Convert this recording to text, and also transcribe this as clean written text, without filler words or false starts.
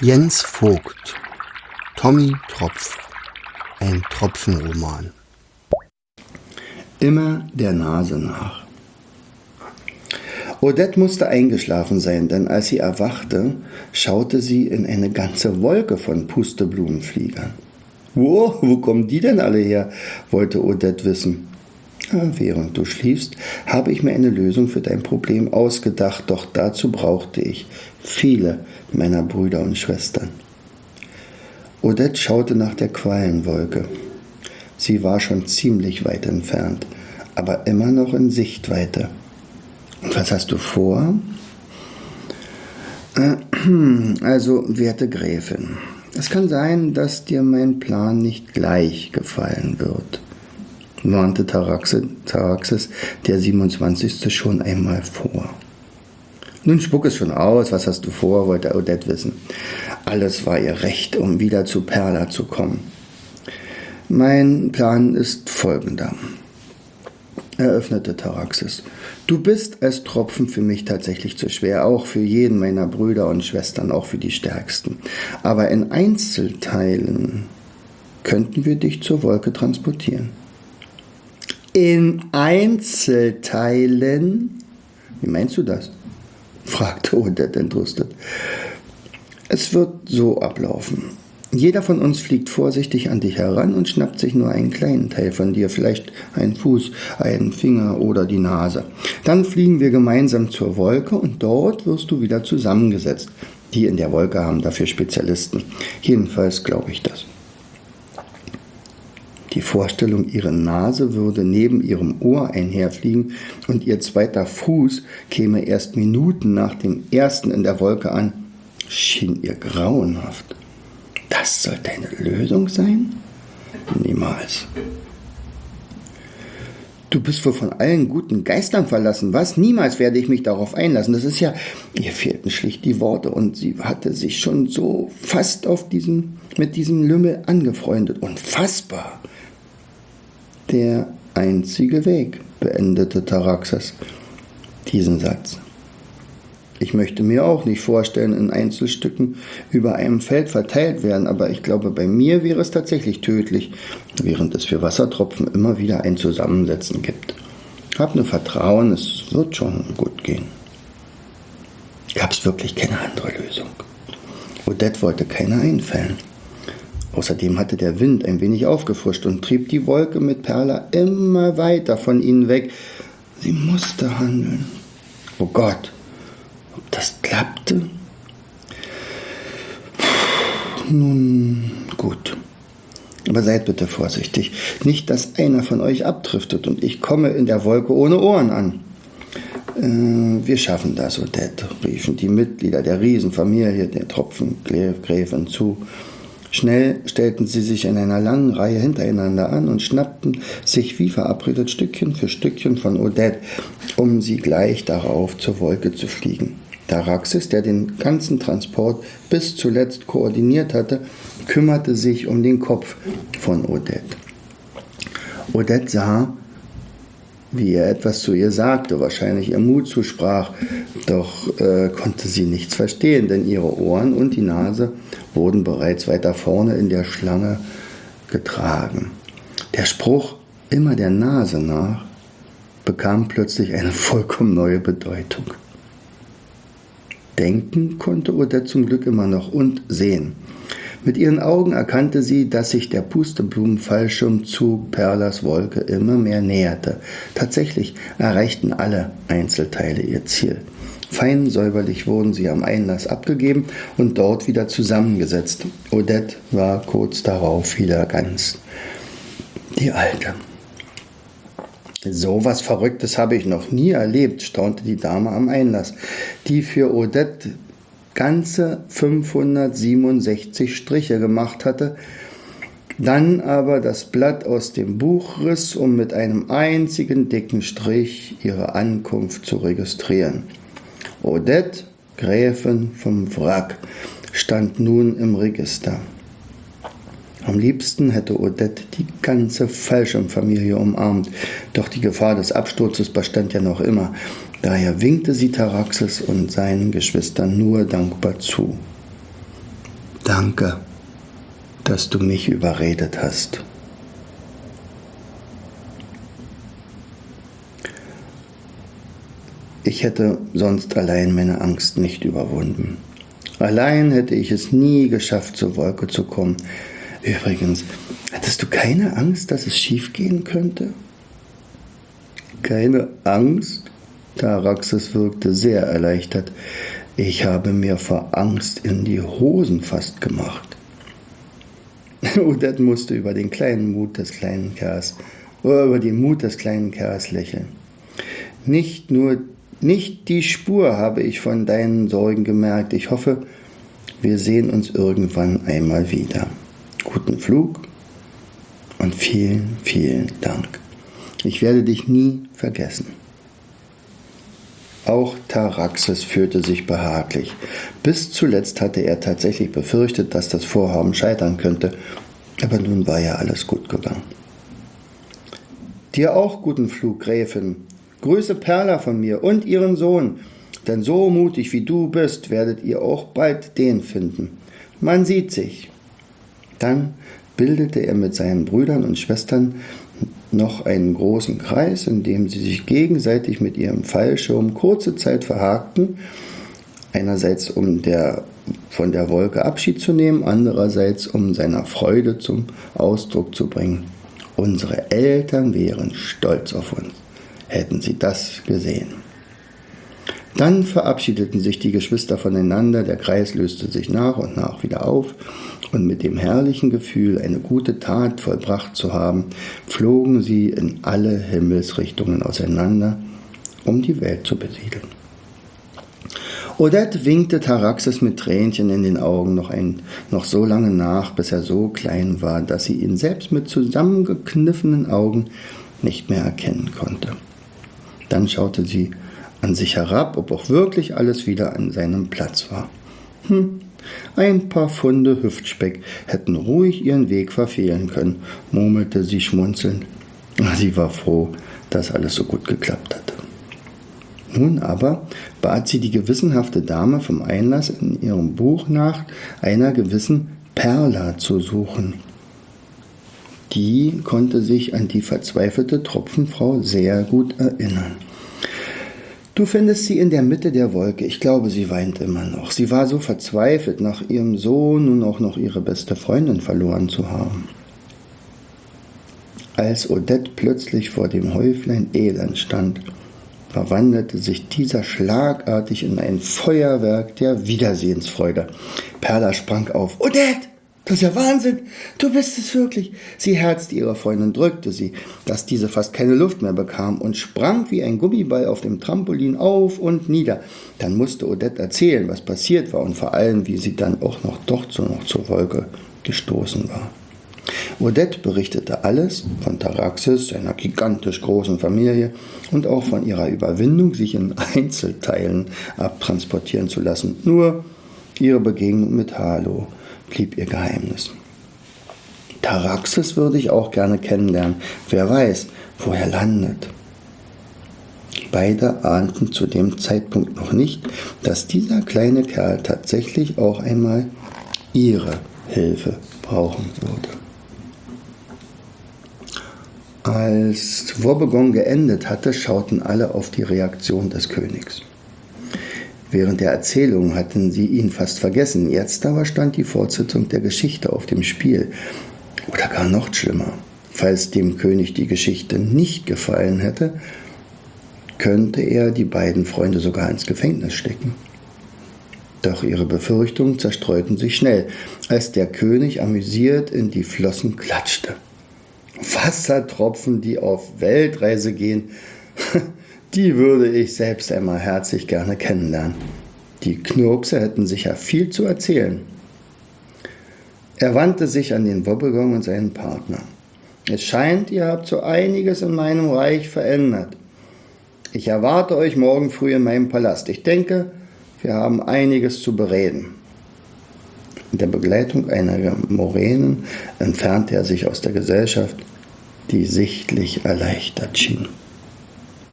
Jens Vogt, Tommy Tropf, ein Tropfenroman. Immer der Nase nach. Odette musste eingeschlafen sein, denn als sie erwachte, schaute sie in eine ganze Wolke von Pusteblumenfliegern. Wo kommen die denn alle her? Wollte Odette wissen. Während du schliefst, habe ich mir eine Lösung für dein Problem ausgedacht, doch dazu brauchte ich viele meiner Brüder und Schwestern. Odette schaute nach der Quallenwolke. Sie war schon ziemlich weit entfernt, aber immer noch in Sichtweite. Und was hast du vor? Also, werte Gräfin, es kann sein, dass dir mein Plan nicht gleich gefallen wird, warnte Taraxis, der 27. schon einmal vor. Nun spuck es schon aus, was hast du vor, wollte Odette wissen. Alles war ihr Recht, um wieder zu Perla zu kommen. Mein Plan ist folgender, eröffnete Taraxis. Du bist als Tropfen für mich tatsächlich zu schwer, auch für jeden meiner Brüder und Schwestern, auch für die Stärksten. Aber in Einzelteilen könnten wir dich zur Wolke transportieren. In Einzelteilen? Wie meinst du das? Fragte Odette entrüstet. Es wird so ablaufen. Jeder von uns fliegt vorsichtig an dich heran und schnappt sich nur einen kleinen Teil von dir, vielleicht einen Fuß, einen Finger oder die Nase. Dann fliegen wir gemeinsam zur Wolke und dort wirst du wieder zusammengesetzt. Die in der Wolke haben dafür Spezialisten. Jedenfalls glaube ich das. Die Vorstellung, ihre Nase würde neben ihrem Ohr einherfliegen und ihr zweiter Fuß käme erst Minuten nach dem ersten in der Wolke an, schien ihr grauenhaft. Das sollte eine Lösung sein? Niemals. Du bist wohl von allen guten Geistern verlassen. Was? Niemals werde ich mich darauf einlassen. Das ist ja... Ihr fehlten schlicht die Worte und sie hatte sich schon so fast mit diesem Lümmel angefreundet. Unfassbar. Der einzige Weg, beendete Taraxis diesen Satz. Ich möchte mir auch nicht vorstellen, in Einzelstücken über einem Feld verteilt werden, aber ich glaube, bei mir wäre es tatsächlich tödlich, während es für Wassertropfen immer wieder ein Zusammensetzen gibt. Hab nur Vertrauen, es wird schon gut gehen. Gab es wirklich keine andere Lösung. Odette wollte keine einfällen. Außerdem hatte der Wind ein wenig aufgefrischt und trieb die Wolke mit Perla immer weiter von ihnen weg. Sie musste handeln. Oh Gott, ob das klappte? Nun gut. Aber seid bitte vorsichtig. Nicht, dass einer von euch abdriftet und ich komme in der Wolke ohne Ohren an. Wir schaffen das, Odette, riefen die Mitglieder der Riesenfamilie der Tropfengräfin zu. Schnell stellten sie sich in einer langen Reihe hintereinander an und schnappten sich wie verabredet Stückchen für Stückchen von Odette, um sie gleich darauf zur Wolke zu fliegen. Taraxis, der den ganzen Transport bis zuletzt koordiniert hatte, kümmerte sich um den Kopf von Odette. Odette sah, wie er etwas zu ihr sagte, wahrscheinlich ihr Mut zusprach, doch konnte sie nichts verstehen, denn ihre Ohren und die Nase wurden bereits weiter vorne in der Schlange getragen. Der Spruch immer der Nase nach bekam plötzlich eine vollkommen neue Bedeutung. Denken konnte Odette zum Glück immer noch und sehen. Mit ihren Augen erkannte sie, dass sich der Pusteblumenfallschirmzug Perlas Wolke immer mehr näherte. Tatsächlich erreichten alle Einzelteile ihr Ziel. Fein säuberlich wurden sie am Einlass abgegeben und dort wieder zusammengesetzt. Odette war kurz darauf wieder ganz die Alte. So was Verrücktes habe ich noch nie erlebt, staunte die Dame am Einlass, die für Odette ganze 567 Striche gemacht hatte, dann aber das Blatt aus dem Buch riss, um mit einem einzigen dicken Strich ihre Ankunft zu registrieren. Odette, Gräfin vom Wrack, stand nun im Register. Am liebsten hätte Odette die ganze Fallschirmfamilie umarmt, doch die Gefahr des Absturzes bestand ja noch immer. Daher winkte sie Taraxis und seinen Geschwistern nur dankbar zu. Danke, dass du mich überredet hast. Ich hätte sonst allein meine Angst nicht überwunden. Allein hätte ich es nie geschafft, zur Wolke zu kommen. Übrigens, hattest du keine Angst, dass es schiefgehen könnte? Keine Angst? Taraxis wirkte sehr erleichtert. Ich habe mir vor Angst in die Hosen fast gemacht. Odette musste über den Mut des kleinen Kerls lächeln. Nicht die Spur habe ich von deinen Sorgen gemerkt. Ich hoffe, wir sehen uns irgendwann einmal wieder. Guten Flug und vielen, vielen Dank. Ich werde dich nie vergessen. Auch Taraxis fühlte sich behaglich. Bis zuletzt hatte er tatsächlich befürchtet, dass das Vorhaben scheitern könnte, aber nun war ja alles gut gegangen. Dir auch guten Flug, Gräfin. Grüße Perla von mir und ihren Sohn, denn so mutig wie du bist, werdet ihr auch bald den finden. Man sieht sich. Dann bildete er mit seinen Brüdern und Schwestern noch einen großen Kreis, in dem sie sich gegenseitig mit ihrem Fallschirm kurze Zeit verhakten, einerseits um von der Wolke Abschied zu nehmen, andererseits um seiner Freude zum Ausdruck zu bringen. Unsere Eltern wären stolz auf uns, hätten sie das gesehen. Dann verabschiedeten sich die Geschwister voneinander, der Kreis löste sich nach und nach wieder auf, und mit dem herrlichen Gefühl, eine gute Tat vollbracht zu haben, flogen sie in alle Himmelsrichtungen auseinander, um die Welt zu besiedeln. Odette winkte Taraxis mit Tränchen in den Augen noch so lange nach, bis er so klein war, dass sie ihn selbst mit zusammengekniffenen Augen nicht mehr erkennen konnte. Dann schaute sie an sich herab, ob auch wirklich alles wieder an seinem Platz war. Ein paar Funde Hüftspeck hätten ruhig ihren Weg verfehlen können, murmelte sie schmunzelnd. Sie war froh, dass alles so gut geklappt hatte. Nun aber bat sie die gewissenhafte Dame vom Einlass in ihrem Buch nach einer gewissen Perla zu suchen. Die konnte sich an die verzweifelte Tropfenfrau sehr gut erinnern. Du findest sie in der Mitte der Wolke. Ich glaube, sie weint immer noch. Sie war so verzweifelt, nach ihrem Sohn und auch noch ihre beste Freundin verloren zu haben. Als Odette plötzlich vor dem Häuflein Elend stand, verwandelte sich dieser schlagartig in ein Feuerwerk der Wiedersehensfreude. Perla sprang auf. Odette! Das ist ja Wahnsinn! Du bist es wirklich! Sie herzte ihre Freundin, drückte sie, dass diese fast keine Luft mehr bekam und sprang wie ein Gummiball auf dem Trampolin auf und nieder. Dann musste Odette erzählen, was passiert war und vor allem, wie sie dann auch noch zur Wolke gestoßen war. Odette berichtete alles von Taraxis, seiner gigantisch großen Familie und auch von ihrer Überwindung, sich in Einzelteilen abtransportieren zu lassen. Nur ihre Begegnung mit Halo blieb ihr Geheimnis. Taraxis würde ich auch gerne kennenlernen. Wer weiß, wo er landet. Beide ahnten zu dem Zeitpunkt noch nicht, dass dieser kleine Kerl tatsächlich auch einmal ihre Hilfe brauchen würde. Als Wobegon geendet hatte, schauten alle auf die Reaktion des Königs. Während der Erzählung hatten sie ihn fast vergessen. Jetzt aber stand die Fortsetzung der Geschichte auf dem Spiel. Oder gar noch schlimmer. Falls dem König die Geschichte nicht gefallen hätte, könnte er die beiden Freunde sogar ins Gefängnis stecken. Doch ihre Befürchtungen zerstreuten sich schnell, als der König amüsiert in die Flossen klatschte. Wassertropfen, die auf Weltreise gehen, die würde ich selbst einmal herzlich gerne kennenlernen. Die Knirpse hätten sicher viel zu erzählen. Er wandte sich an den Wobbegong und seinen Partner. Es scheint, ihr habt so einiges in meinem Reich verändert. Ich erwarte euch morgen früh in meinem Palast. Ich denke, wir haben einiges zu bereden. In der Begleitung einiger Moränen entfernte er sich aus der Gesellschaft, die sichtlich erleichtert schien.